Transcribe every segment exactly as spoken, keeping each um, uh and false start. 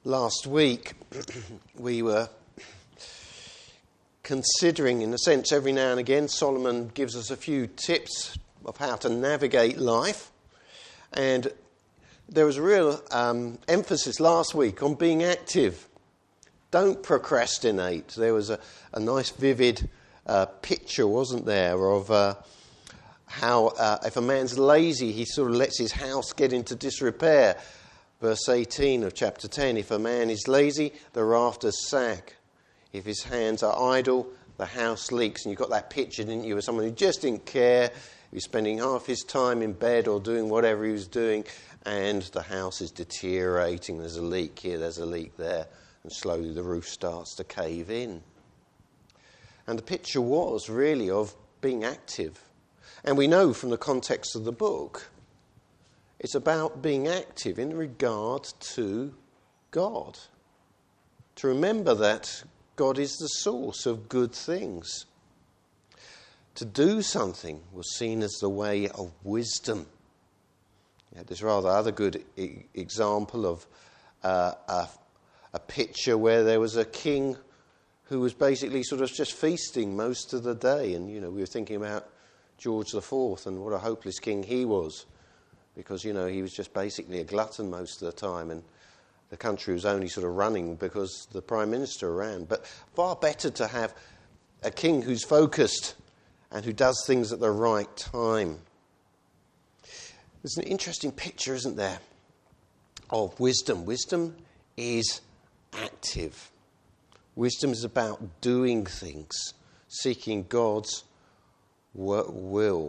Last week we were considering, in a sense, every now and again Solomon gives us a few tips of how to navigate life, and there was a real um, emphasis last week on being active. Don't procrastinate. There was a, a nice vivid uh, picture, wasn't there, of uh, how uh, if a man's lazy, he sort of lets his house get into disrepair. Verse eighteen of chapter ten, if a man is lazy, the rafters sag. If his hands are idle, the house leaks. And you got that picture, didn't you, of someone who just didn't care. He was spending half his time in bed or doing whatever he was doing, and the house is deteriorating. There's a leak here, there's a leak there, and slowly the roof starts to cave in. And the picture was really of being active. And we know from the context of the book, it's about being active in regard to God. To remember that God is the source of good things. To do something was seen as the way of wisdom. You had this rather other good e- example of uh, a, a picture where there was a king who was basically sort of just feasting most of the day. And, you know, we were thinking about George the Fourth and what a hopeless king he was. Because, you know, he was just basically a glutton most of the time, and the country was only sort of running because the Prime Minister ran. But far better to have a king who's focused and who does things at the right time. There's an interesting picture, isn't there, of wisdom. Wisdom is active. Wisdom is about doing things, seeking God's will.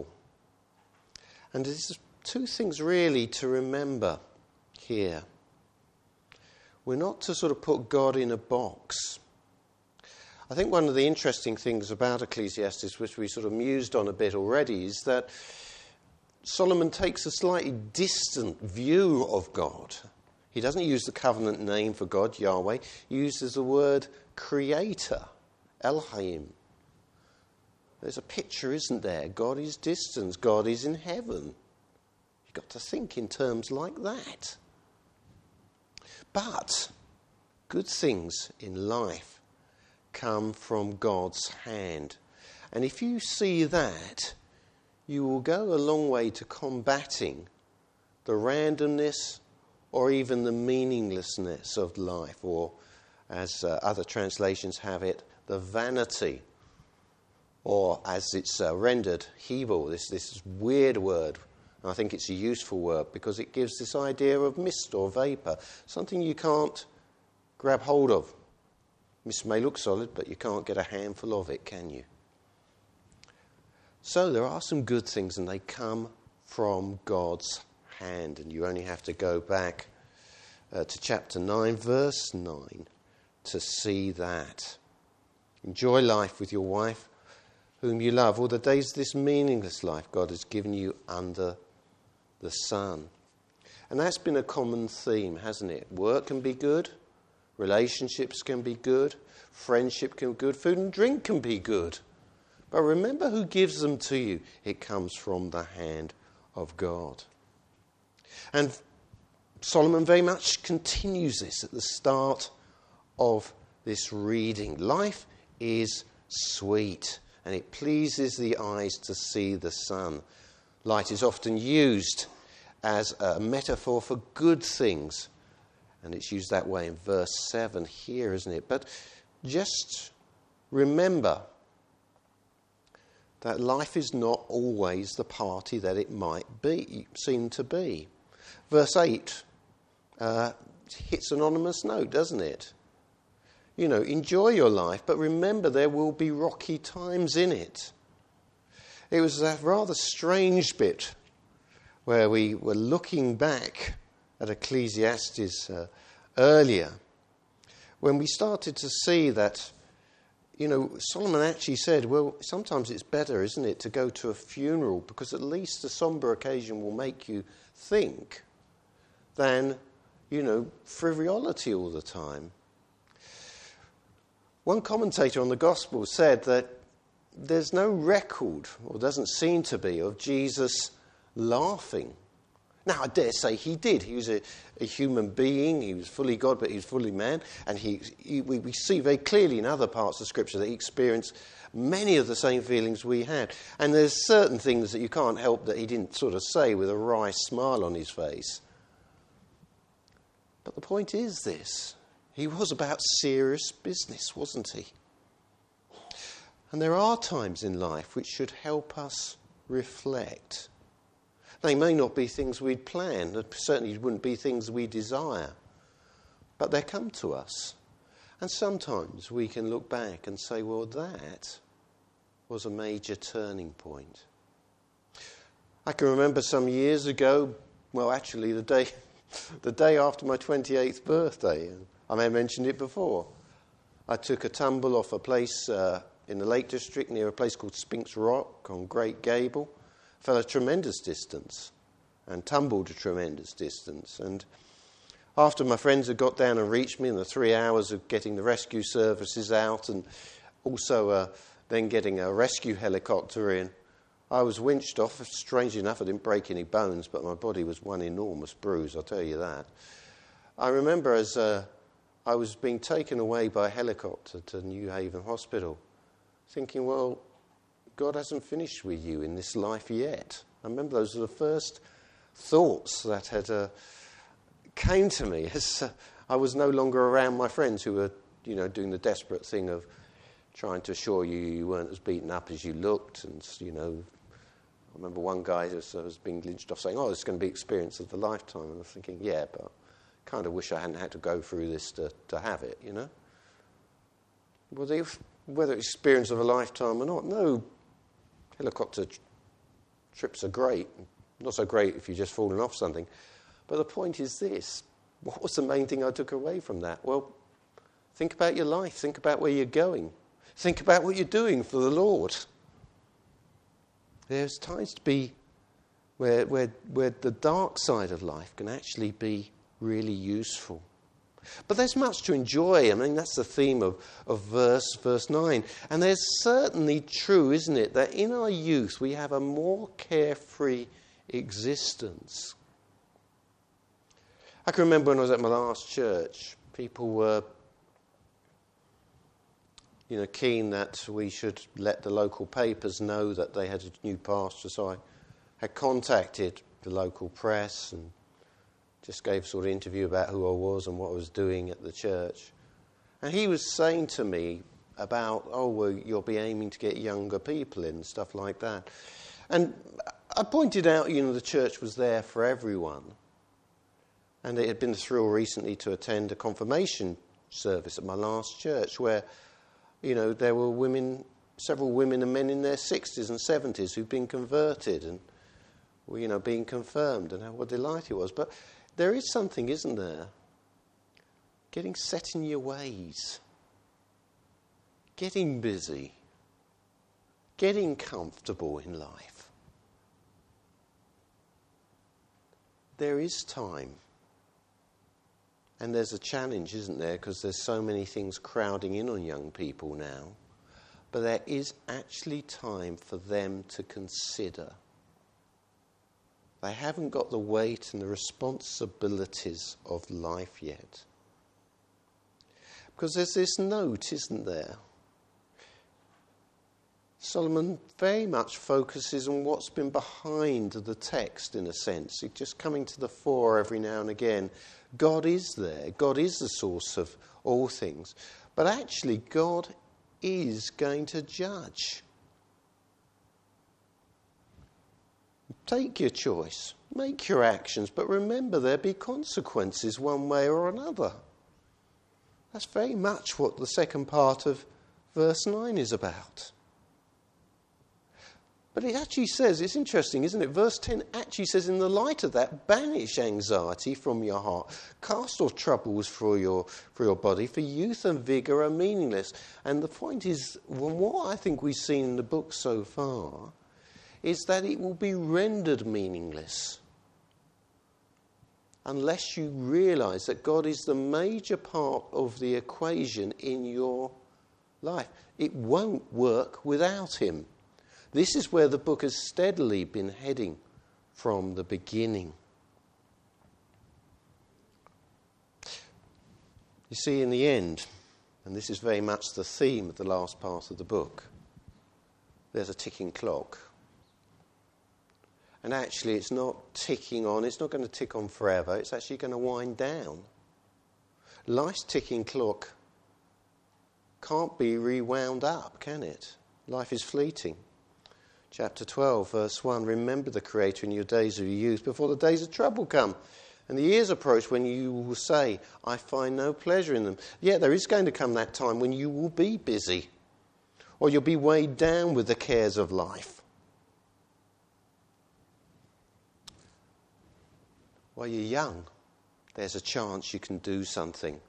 And this is two things really to remember here. We're not to sort of put God in a box. I think one of the interesting things about Ecclesiastes, which we sort of mused on a bit already, is that Solomon takes a slightly distant view of God. He doesn't use the covenant name for God, Yahweh. He uses the word creator, Elohim. There's a picture, isn't there? God is distant. God is in heaven. You've got to think in terms like that. But good things in life come from God's hand. And if you see that, you will go a long way to combating the randomness or even the meaninglessness of life, or as uh, other translations have it, the vanity, or as it's uh, rendered, Hebel, this, this weird word. I think it's a useful word because it gives this idea of mist or vapour, something you can't grab hold of. Mist may look solid, but you can't get a handful of it, can you? So there are some good things, and they come from God's hand. And you only have to go back uh, to chapter nine, verse nine, to see that. Enjoy life with your wife, whom you love, all the days of this meaningless life God has given you under the sun. And that's been a common theme, hasn't it? Work can be good, relationships can be good, friendship can be good, food and drink can be good. But remember who gives them to you. It comes from the hand of God. And Solomon very much continues this at the start of this reading. Life is sweet, and it pleases the eyes to see the sun. Light is often used as a metaphor for good things, and it's used that way in verse seven here, isn't it? But just remember that life is not always the party that it might be, seem to be. Verse eight uh, hits an ominous note, doesn't it? You know, enjoy your life, but remember there will be rocky times in it. It was a rather strange bit where we were looking back at Ecclesiastes uh, earlier, when we started to see that, you know, Solomon actually said, well, sometimes it's better, isn't it, to go to a funeral, because at least a sombre occasion will make you think, than, you know, frivolity all the time. One commentator on the Gospel said that there's no record, or doesn't seem to be, of Jesus laughing. Now, I dare say he did. He was a, a human being. He was fully God, but he was fully man. And he, he, we, we see very clearly in other parts of Scripture that he experienced many of the same feelings we had. And there's certain things that you can't help that he didn't sort of say with a wry smile on his face. But the point is this. He was about serious business, wasn't he? And there are times in life which should help us reflect. They may not be things we'd planned. They certainly wouldn't be things we desire. But they come to us. And sometimes we can look back and say, well, that was a major turning point. I can remember some years ago, well, actually the day, the day after my twenty-eighth birthday, I may have mentioned it before, I took a tumble off a place uh, in the Lake District near a place called Spinks Rock on Great Gable. Fell a tremendous distance and tumbled a tremendous distance. And after my friends had got down and reached me in the three hours of getting the rescue services out and also uh, then getting a rescue helicopter in, I was winched off. Strangely enough, I didn't break any bones, but my body was one enormous bruise, I'll tell you that. I remember as uh, I was being taken away by a helicopter to New Haven Hospital, thinking, well, God hasn't finished with you in this life yet. I remember those were the first thoughts that had uh, came to me as uh, I was no longer around my friends who were, you know, doing the desperate thing of trying to assure you you weren't as beaten up as you looked. And, you know, I remember one guy was, uh, was being lynched off saying, oh, it's going to be experience of the lifetime. And I was thinking, yeah, but I kind of wish I hadn't had to go through this to, to have it, you know. Well, they, whether it's experience of a lifetime or not, no. Helicopter tr- trips are great. Not so great if you've just fallen off something. But the point is this. What was the main thing I took away from that? Well, think about your life. Think about where you're going. Think about what you're doing for the Lord. There's times to be where, where, where the dark side of life can actually be really useful. But there's much to enjoy. I mean, that's the theme of, of verse, verse nine. And there's certainly true, isn't it, that in our youth we have a more carefree existence. I can remember when I was at my last church, people were, you know, keen that we should let the local papers know that they had a new pastor. So I had contacted the local press and just gave a sort of interview about who I was and what I was doing at the church. And he was saying to me about, oh, well, you'll be aiming to get younger people in and stuff like that. And I pointed out, you know, the church was there for everyone. And it had been a thrill recently to attend a confirmation service at my last church where, you know, there were women, several women and men in their sixties and seventies who'd been converted and were, you know, being confirmed, and how what delight it was. But there is something, isn't there? Getting set in your ways. Getting busy. Getting comfortable in life. There is time. And there's a challenge, isn't there? Because there's so many things crowding in on young people now. But there is actually time for them to consider. They haven't got the weight and the responsibilities of life yet. Because there's this note, isn't there? Solomon very much focuses on what's been behind the text, in a sense. It's just coming to the fore every now and again. God is there. God is the source of all things. But actually, God is going to judge. Take your choice. Make your actions. But remember, there'll be consequences one way or another. That's very much what the second part of verse nine is about. But it actually says, it's interesting, isn't it? Verse ten actually says, in the light of that, banish anxiety from your heart. Cast off troubles for your, for your body, for youth and vigour are meaningless. And the point is, well, what I think we've seen in the book so far is that it will be rendered meaningless unless you realise that God is the major part of the equation in your life. It won't work without him. This is where the book has steadily been heading from the beginning. You see, in the end, and this is very much the theme of the last part of the book, there's a ticking clock. And actually, it's not ticking on, it's not going to tick on forever, it's actually going to wind down. Life's ticking clock can't be rewound up, can it? Life is fleeting. Chapter twelve, verse one, remember the Creator in your days of your youth, before the days of trouble come. And the years approach when you will say, I find no pleasure in them. Yet there is going to come that time when you will be busy, or you'll be weighed down with the cares of life. While you're young, there's a chance you can do something.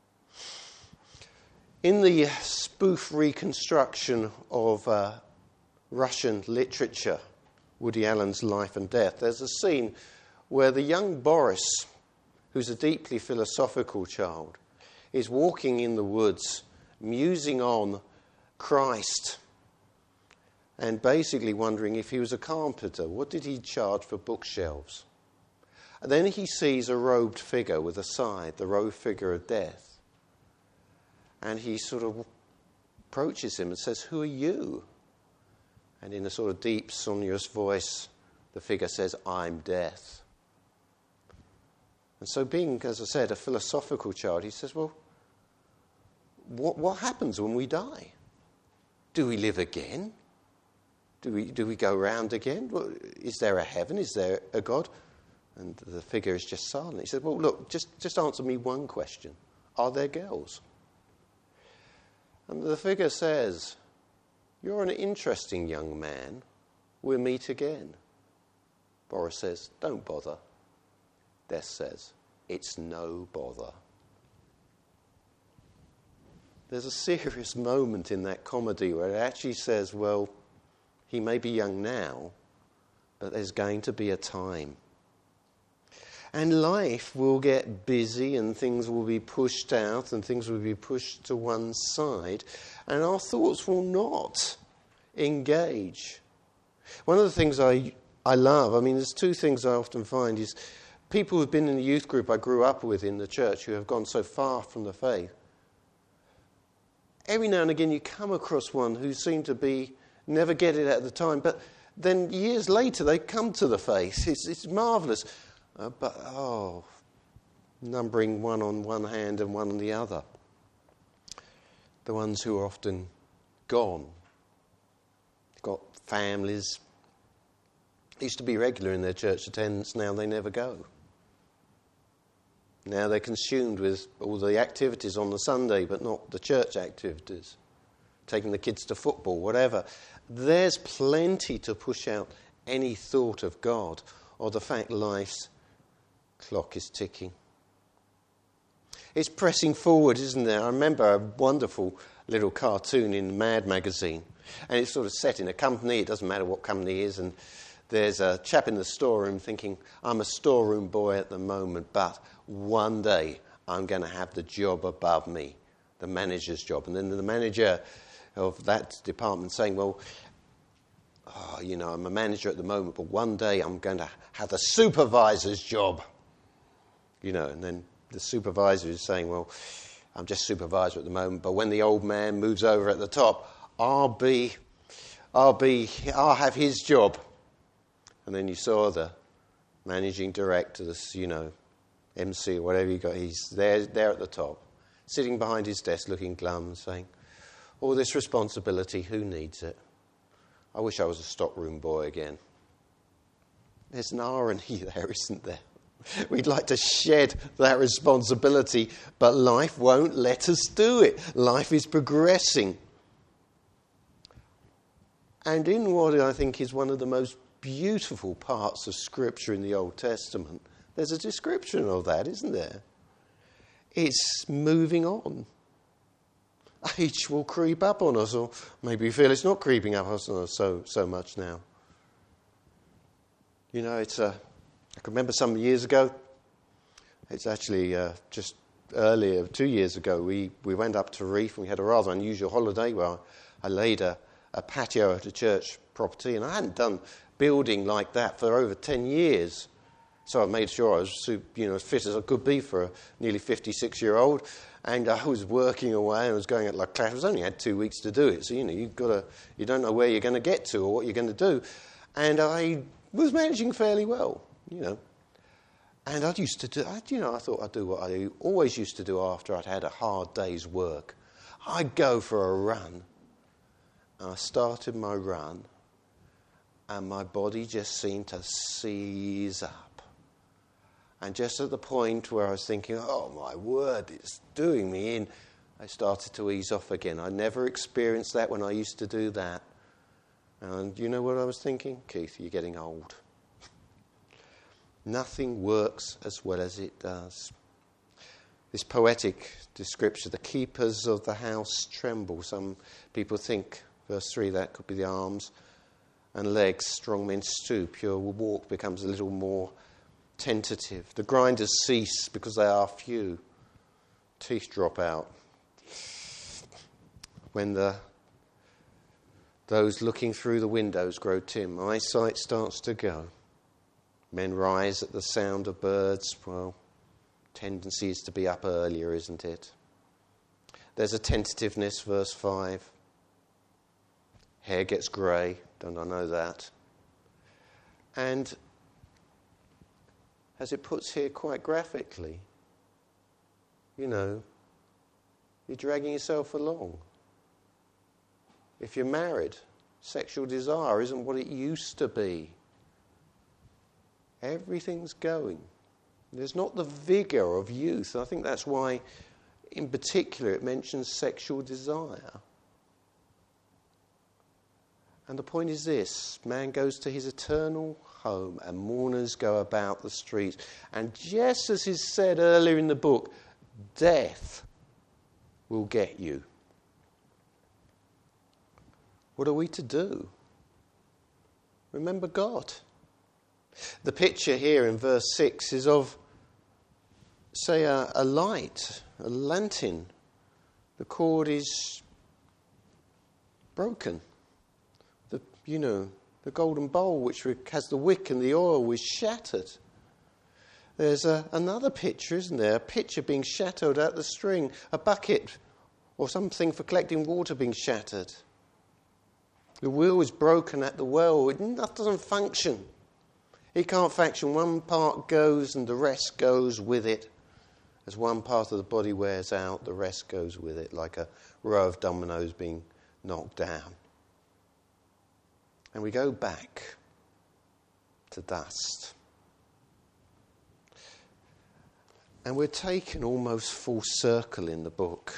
In the spoof reconstruction of uh, Russian literature, Woody Allen's Life and Death, there's a scene where the young Boris, who's a deeply philosophical child, is walking in the woods, musing on Christ, and basically wondering if he was a carpenter, what did he charge for bookshelves? And then he sees a robed figure with a scythe, the robed figure of death. And he sort of approaches him and says, who are you? And in a sort of deep, sonorous voice, the figure says, I'm death. And so being, as I said, a philosophical child, he says, well, what, what happens when we die? Do we live again? Do we, do we go round again? Well, is there a heaven? Is there a God? And the figure is just silent. He said, well, look, just, just answer me one question. Are there girls? And the figure says, you're an interesting young man. We'll meet again. Boris says, don't bother. Death says, it's no bother. There's a serious moment in that comedy where it actually says, well, he may be young now, but there's going to be a time. And life will get busy and things will be pushed out and things will be pushed to one side and our thoughts will not engage. One of the things I, I love, I mean, there's two things I often find is people who've been in the youth group I grew up with in the church who have gone so far from the faith. Every now and again you come across one who seemed to be, never get it at the time, but then years later they come to the faith. It's, it's marvellous. Uh, but, oh, numbering one on one hand and one on the other. The ones who are often gone. Got families. Used to be regular in their church attendance, now they never go. Now they're consumed with all the activities on the Sunday, but not the church activities. Taking the kids to football, whatever. There's plenty to push out any thought of God or the fact life's clock is ticking. It's pressing forward, isn't there? I remember a wonderful little cartoon in Mad magazine, and it's sort of set in a company. It doesn't matter what company it is, and there's a chap in the storeroom thinking, I'm a storeroom boy at the moment, but one day I'm going to have the job above me, the manager's job. And then the manager of that department saying, well, oh, you know, I'm a manager at the moment, but one day I'm going to have the supervisor's job. You know, and then the supervisor is saying, well, I'm just supervisor at the moment, but when the old man moves over at the top, I'll be, I'll be, I'll have his job. And then you saw the managing director, this, you know, M C or whatever you got, he's there, there at the top, sitting behind his desk looking glum, saying, all this responsibility, who needs it? I wish I was a stockroom boy again. There's an irony there, isn't there? We'd like to shed that responsibility, but life won't let us do it. Life is progressing. And in what I think is one of the most beautiful parts of Scripture in the Old Testament, there's a description of that, isn't there? It's moving on. Age will creep up on us, or maybe we feel it's not creeping up on us so, so much now. You know, it's a... I can remember some years ago, it's actually uh, just earlier, two years ago, we, we went up to Reef and we had a rather unusual holiday where I laid a, a patio at a church property, and I hadn't done building like that for over ten years. So I made sure I was, you know, as fit as I could be for a nearly fifty-six-year-old. And I was working away, I was going at like class. I was only had two weeks to do it, so you know you've got to, you don't know where you're going to get to or what you're going to do. And I was managing fairly well, you know. And I used to do, I, you know, I thought I'd do what I always used to do after I'd had a hard day's work. I'd go for a run. And I started my run, and my body just seemed to seize up. And just at the point where I was thinking, oh, my word, it's doing me in, I started to ease off again. I never experienced that when I used to do that. And you know what I was thinking? Keith, you're getting old. Nothing works as well as it does. This poetic description, the keepers of the house tremble. Some people think, verse three, that could be the arms and legs. Strong men stoop. Your walk becomes a little more tentative. The grinders cease because they are few. Teeth drop out. When the those looking through the windows grow dim, eyesight starts to go. Men rise at the sound of birds. Well, tendency is to be up earlier, isn't it? There's a tentativeness, verse five. Hair gets grey. Don't I know that? And as it puts here quite graphically, you know, you're dragging yourself along. If you're married, sexual desire isn't what it used to be. Everything's going. There's not the vigour of youth. I think that's why, in particular, it mentions sexual desire. And the point is this: man goes to his eternal home and mourners go about the streets. And just as is said earlier in the book, death will get you. What are we to do? Remember God. The picture here in verse six is of, say, a, a light, a lantern. The cord is broken. The, you know, the golden bowl which has the wick and the oil was shattered. There's a, another picture, isn't there? A pitcher being shattered at the string, a bucket or something for collecting water being shattered. The wheel is broken at the well. It doesn't function. It can't function. One part goes and the rest goes with it. As one part of the body wears out, the rest goes with it, like a row of dominoes being knocked down. And we go back to dust. And we're taken almost full circle in the book.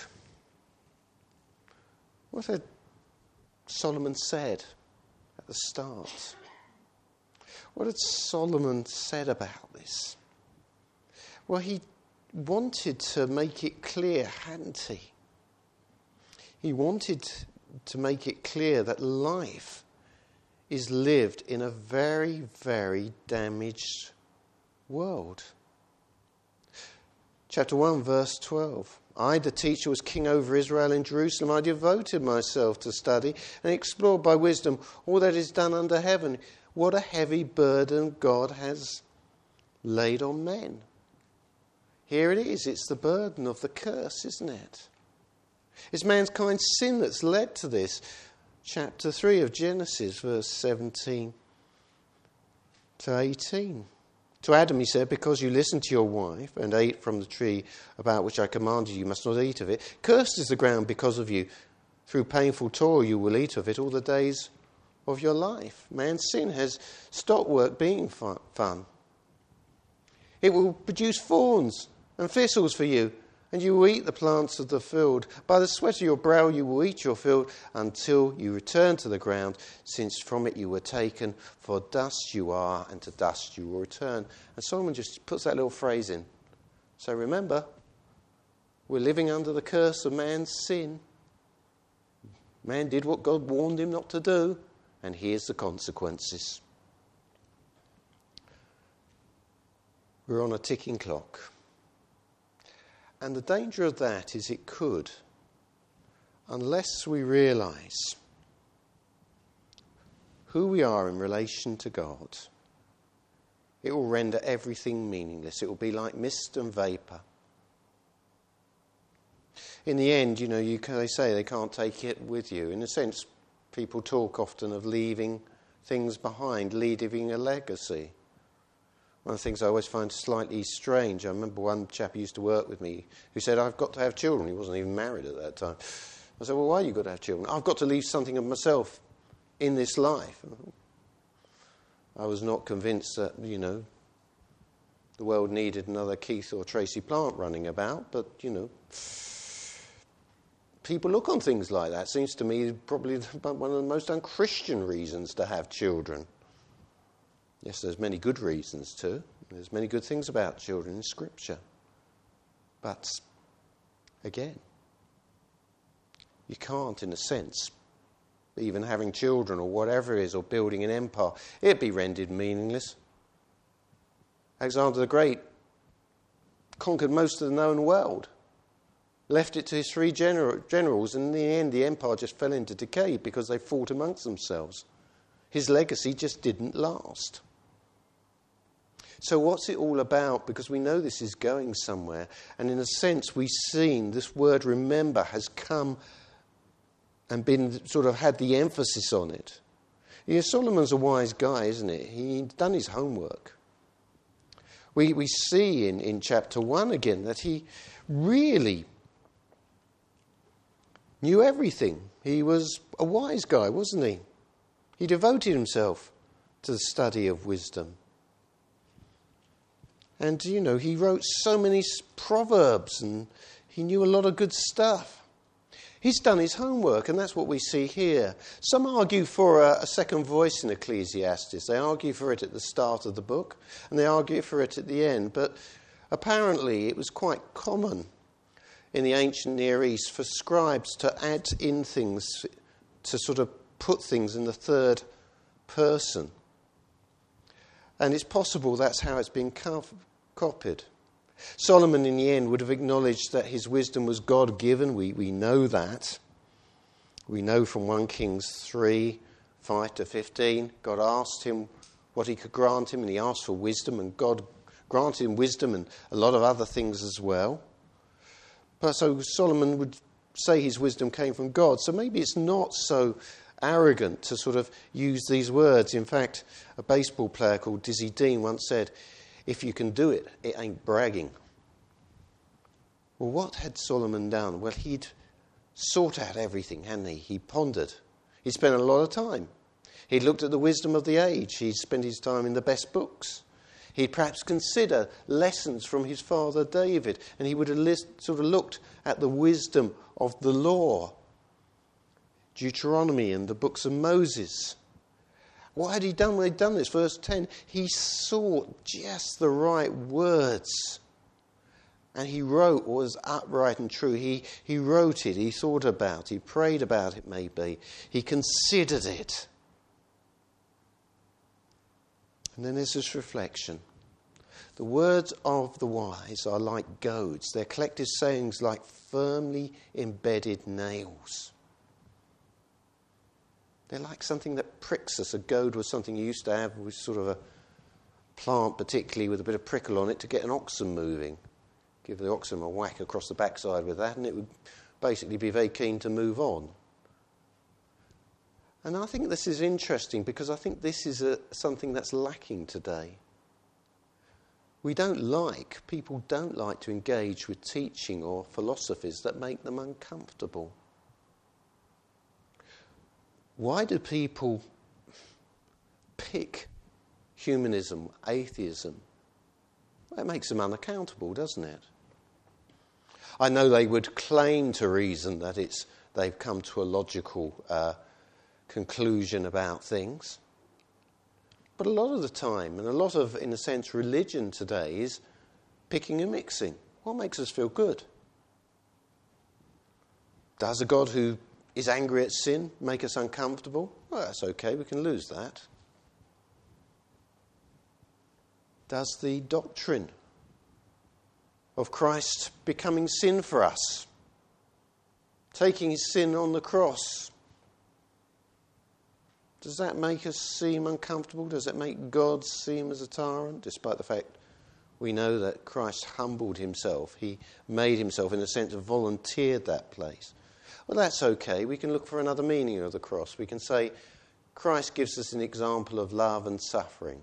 What had Solomon said at the start? What had Solomon said about this? Well, he wanted to make it clear, hadn't he? He wanted to make it clear that life is lived in a very, very damaged world. Chapter one, verse twelve. I, the teacher, was king over Israel in Jerusalem. I devoted myself to study and explored by wisdom all that is done under heaven. What a heavy burden God has laid on men. Here it is. It's the burden of the curse, isn't it? It's mankind's sin that's led to this. Chapter three of Genesis, verse seventeen to eighteen. To Adam he said, because you listened to your wife and ate from the tree about which I commanded you, you must not eat of it. Cursed is the ground because of you. Through painful toil you will eat of it all the days of your life. Man's sin has stopped work being fun. It will produce thorns and thistles for you, and you will eat the plants of the field. By the sweat of your brow you will eat your field until you return to the ground, since from it you were taken. For dust you are, and to dust you will return. And Solomon just puts that little phrase in. So remember, we're living under the curse of man's sin. Man did what God warned him not to do, and here's the consequences. We're on a ticking clock. And the danger of that is it could, unless we realise who we are in relation to God, it will render everything meaningless. It will be like mist and vapour. in the end, you know, you can, they say they can't take it with you. In a sense, people talk often of leaving things behind, leaving a legacy. One of the things I always find slightly strange, I remember one chap who used to work with me who said, I've got to have children. He wasn't even married at that time. I said, well, why have you got to have children? I've got to leave something of myself in this life. I was not convinced that, you know, the world needed another Keith or Tracy Plant running about, but, you know, people look on things like that. Seems to me probably one of the most unchristian reasons to have children. Yes, there's many good reasons too. There's many good things about children in Scripture. But, again, you can't, in a sense, even having children or whatever it is, or building an empire, it'd be rendered meaningless. Alexander the Great conquered most of the known world. Left it to his three gener- generals, and in the end the empire just fell into decay because they fought amongst themselves. His legacy just didn't last. So what's it all about? Because we know this is going somewhere, and in a sense we've seen this word remember has come and been sort of had the emphasis on it. You know, Solomon's a wise guy, isn't he? He'd done his homework. We, we see in, in chapter one again that he really knew everything. He was a wise guy, wasn't he? He devoted himself to the study of wisdom. And, you know, he wrote so many proverbs and he knew a lot of good stuff. He's done his homework, and that's what we see here. Some argue for a, a second voice in Ecclesiastes. They argue for it at the start of the book, and they argue for it at the end. But apparently it was quite common in the ancient Near East for scribes to add in things, to sort of put things in the third person. And it's possible that's how it's been co- copied. Solomon in the end would have acknowledged that his wisdom was God-given. We, we know that. We know from First Kings three, five to fifteen, God asked him what he could grant him, and he asked for wisdom, and God granted him wisdom and a lot of other things as well. But so Solomon would say his wisdom came from God. So maybe it's not so arrogant to sort of use these words. In fact, a baseball player called Dizzy Dean once said, if you can do it, it ain't bragging. Well, what had Solomon done? Well, he'd sought out everything, hadn't he? He pondered. He spent a lot of time. He'd looked at the wisdom of the age. He'd spent his time in the best books. He'd perhaps consider lessons from his father David, and he would have list, sort of looked at the wisdom of the law, Deuteronomy and the books of Moses. What had he done when he'd done this? Verse ten, he sought just the right words. And he wrote what was upright and true. He, he wrote it, he thought about it, he prayed about it maybe. He considered it. And then there's this reflection. The words of the wise are like goads. Their collective sayings like firmly embedded nails. They're like something that pricks us. A goad was something you used to have with sort of a plant, particularly with a bit of prickle on it, to get an oxen moving. Give the oxen a whack across the backside with that, and it would basically be very keen to move on. And I think this is interesting because I think this is a, something that's lacking today. We don't like, people don't like to engage with teaching or philosophies that make them uncomfortable. Why do people pick humanism, atheism? Well, it makes them unaccountable, doesn't it? I know they would claim to reason that it's they've come to a logical uh, conclusion about things. But a lot of the time, and a lot of, in a sense, religion today is picking and mixing. What makes us feel good? Does a God who is angry at sin make us uncomfortable? Well, that's okay, we can lose that. Does the doctrine of Christ becoming sin for us, taking his sin on the cross, does that make us seem uncomfortable? Does it make God seem as a tyrant, despite the fact We know that Christ humbled himself. He made himself, in a sense, volunteered that place. Well, that's okay. We can look for another meaning of the cross. We can say Christ gives us an example of love and suffering.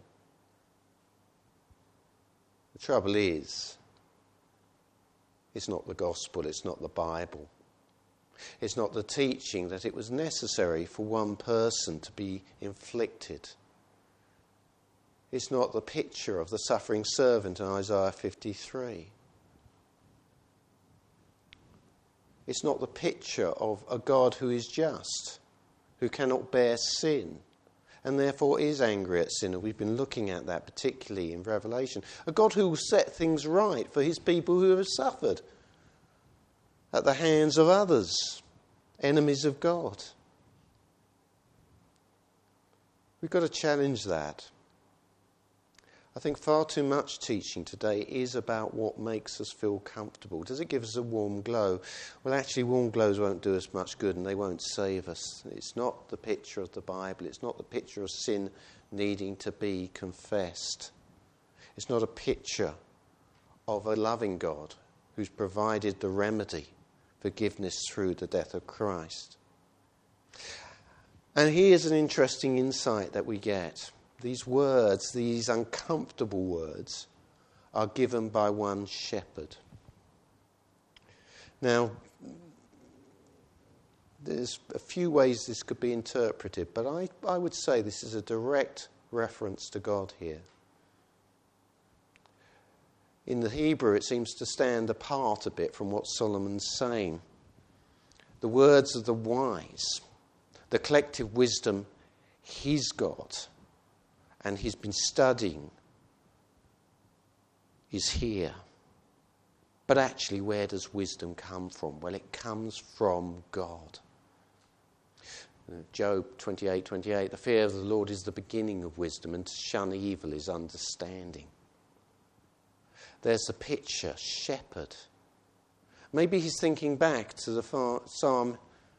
The trouble is, it's not the gospel, it's not the Bible. It's not the teaching that it was necessary for one person to be inflicted. It's not the picture of the suffering servant in Isaiah fifty-three. It's not the picture of a God who is just, who cannot bear sin, and therefore is angry at sin. And we've been looking at that particularly in Revelation. A God who will set things right for his people who have suffered at the hands of others, enemies of God. We've got to challenge that. I think far too much teaching today is about what makes us feel comfortable. Does it give us a warm glow? Well, actually, warm glows won't do us much good and they won't save us. It's not the picture of the Bible. It's not the picture of sin needing to be confessed. It's not a picture of a loving God who's provided the remedy, forgiveness through the death of Christ. And here's an interesting insight that we get. These words, these uncomfortable words, are given by one shepherd. Now, there's a few ways this could be interpreted, but I, I would say this is a direct reference to God here. In the Hebrew, it seems to stand apart a bit from what Solomon's saying. The words of the wise, the collective wisdom he's got and he's been studying is here. But actually, where does wisdom come from? Well, it comes from God. Job twenty-eight twenty-eight, the fear of the Lord is the beginning of wisdom, and to shun evil is understanding. There's the picture, shepherd. Maybe he's thinking back to the far, psalm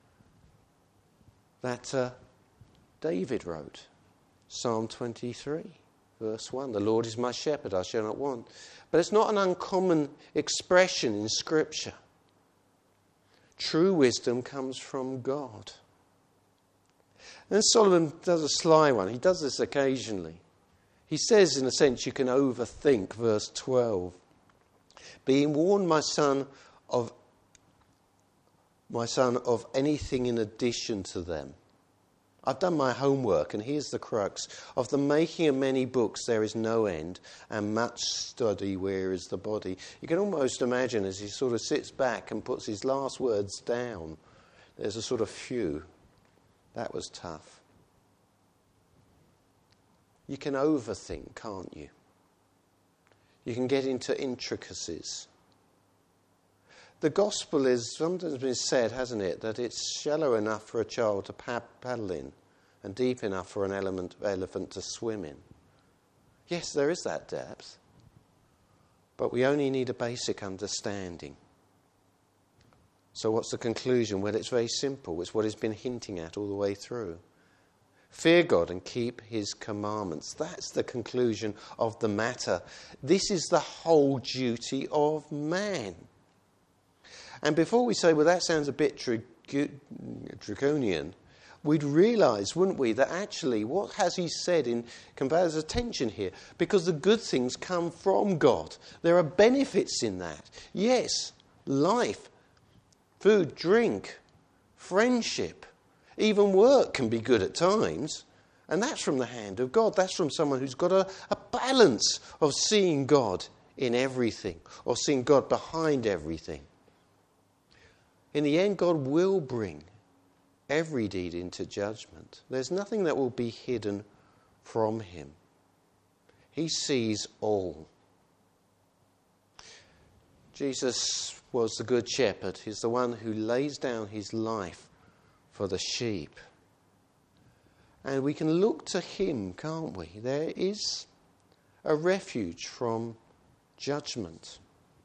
that uh, David wrote, Psalm twenty-three, verse one. The Lord is my shepherd, I shall not want. But it's not an uncommon expression in Scripture. True wisdom comes from God. And Solomon does a sly one. He does this occasionally. He says, in a sense, you can overthink verse twelve. Being warned, my son, of my son, of anything in addition to them. I've done my homework, and here's the crux. Of the making of many books there is no end, and much study wearies the body. You can almost imagine as he sort of sits back and puts his last words down, there's a sort of phew. That was tough. You can overthink, can't you? You can get into intricacies. The gospel is sometimes been said, hasn't it, that it's shallow enough for a child to paddle in and deep enough for an element, elephant to swim in. Yes, there is that depth, but we only need a basic understanding. So what's the conclusion? Well, it's very simple. It's what he's been hinting at all the way through. Fear God and keep his commandments. That's the conclusion of the matter. This is the whole duty of man. And before we say, well, that sounds a bit draconian, we'd realise, wouldn't we, that actually what has he said in conveys attention here? Because the good things come from God. There are benefits in that. Yes, life, food, drink, friendship, even work can be good at times. And that's from the hand of God. That's from someone who's got a, a balance of seeing God in everything, or seeing God behind everything. In the end, God will bring every deed into judgment. There's nothing that will be hidden from him. He sees all. Jesus was the good shepherd. He's the one who lays down his life for the sheep. And we can look to him, can't we? There is a refuge from judgment.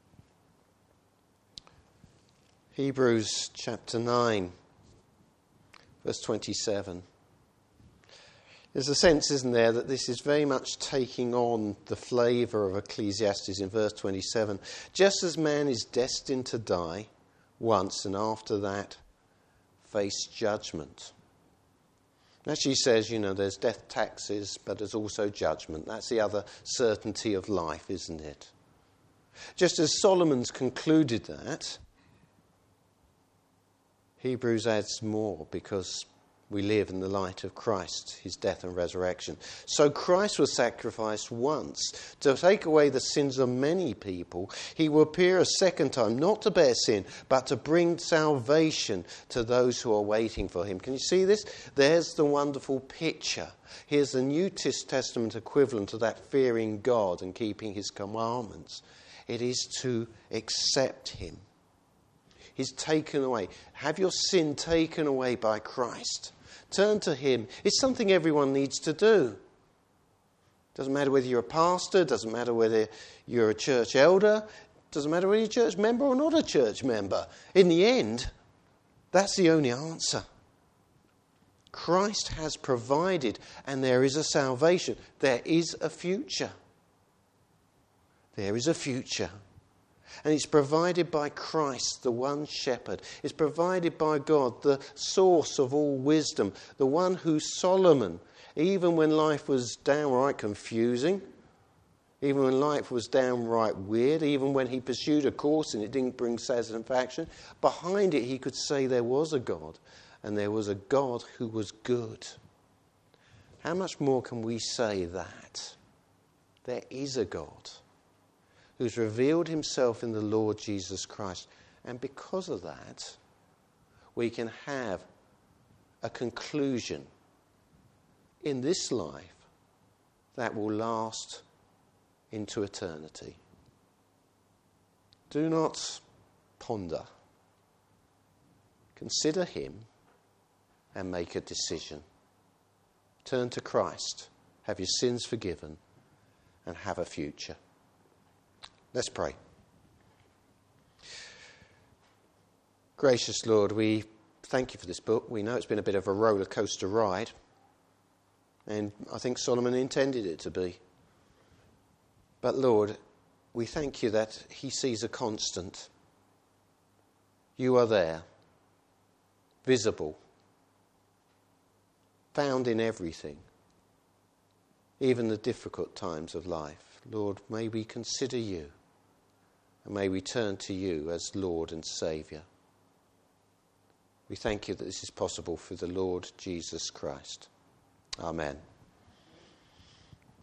Hebrews chapter nine, verse twenty-seven. There's a sense, isn't there, that this is very much taking on the flavour of Ecclesiastes in verse twenty-seven. Just as man is destined to die once and after that face judgment. As she says, you know, there's death taxes, but there's also judgment. That's the other certainty of life, isn't it? Just as Solomon's concluded that, Hebrews adds more, because we live in the light of Christ, his death and resurrection. So Christ was sacrificed once to take away the sins of many people. He will appear a second time, not to bear sin, but to bring salvation to those who are waiting for him. Can you see this? There's the wonderful picture. Here's the New Testament equivalent of that fearing God and keeping his commandments. It is to accept him. He's taken away. Have your sin taken away by Christ. Turn to him. It's something everyone needs to do. Doesn't matter whether you're a pastor, doesn't matter whether you're a church elder, doesn't matter whether you're a church member or not a church member. In the end, that's the only answer. Christ has provided, and there is a salvation. There is a future. There is a future. And it's provided by Christ, the one shepherd. It's provided by God, the source of all wisdom, the one who Solomon, even when life was downright confusing, even when life was downright weird, even when he pursued a course and it didn't bring satisfaction, behind it he could say there was a God, and there was a God who was good. How much more can we say that? There is a God who's revealed himself in the Lord Jesus Christ. And because of that, we can have a conclusion in this life that will last into eternity. Do not ponder. Consider him and make a decision. Turn to Christ, have your sins forgiven, and have a future. Let's pray. Gracious Lord, we thank you for this book. We know it's been a bit of a roller coaster ride, and I think Solomon intended it to be. But Lord, we thank you that he sees a constant. You are there, visible, found in everything, even the difficult times of life. Lord, may we consider you. And may we turn to you as Lord and Saviour. We thank you that this is possible through the Lord Jesus Christ. Amen.